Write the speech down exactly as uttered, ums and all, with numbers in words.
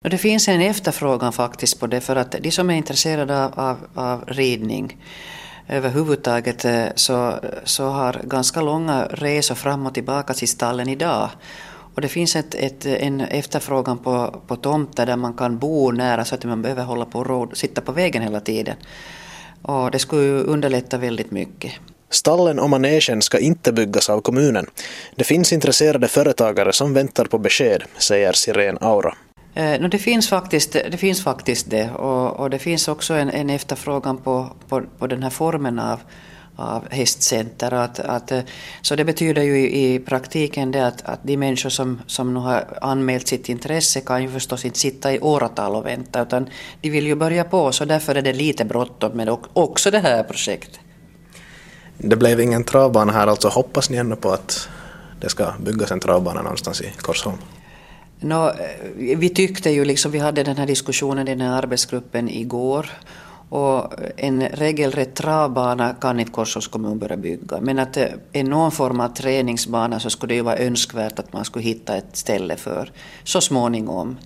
Och det finns en efterfrågan faktiskt på det, för att de som är intresserade av, av, av ridning överhuvudtaget så, så har ganska långa resor fram och tillbaka till stallen idag. Och det finns ett, ett, en efterfrågan på, på tomter där man kan bo nära så att man behöver hålla på och råd, sitta på vägen hela tiden. Och det skulle ju underlätta väldigt mycket. Stallen och manegen ska inte byggas av kommunen. Det finns intresserade företagare som väntar på besked, säger Siren Aura. Eh, no, det, finns faktiskt, det finns faktiskt det, och, och det finns också en, en efterfrågan på, på, på den här formen av, av hästcenter. Att, att, så det betyder ju i, i praktiken det att, att de människor som, som nu har anmält sitt intresse kan ju förstås inte sitta i åratal och vänta, utan de vill ju börja på, så därför är det lite bråttom med också det här projektet. Det blev ingen travbana här, alltså hoppas ni ändå på att det ska byggas en travbana någonstans i Korsholm? No, vi tyckte ju liksom, vi hade den här diskussionen i den här arbetsgruppen igår, och en regelrätt travbana kan inte Korsholms kommun börja bygga, men att en någon form av träningsbana så skulle det ju vara önskvärt att man skulle hitta ett ställe för så småningom.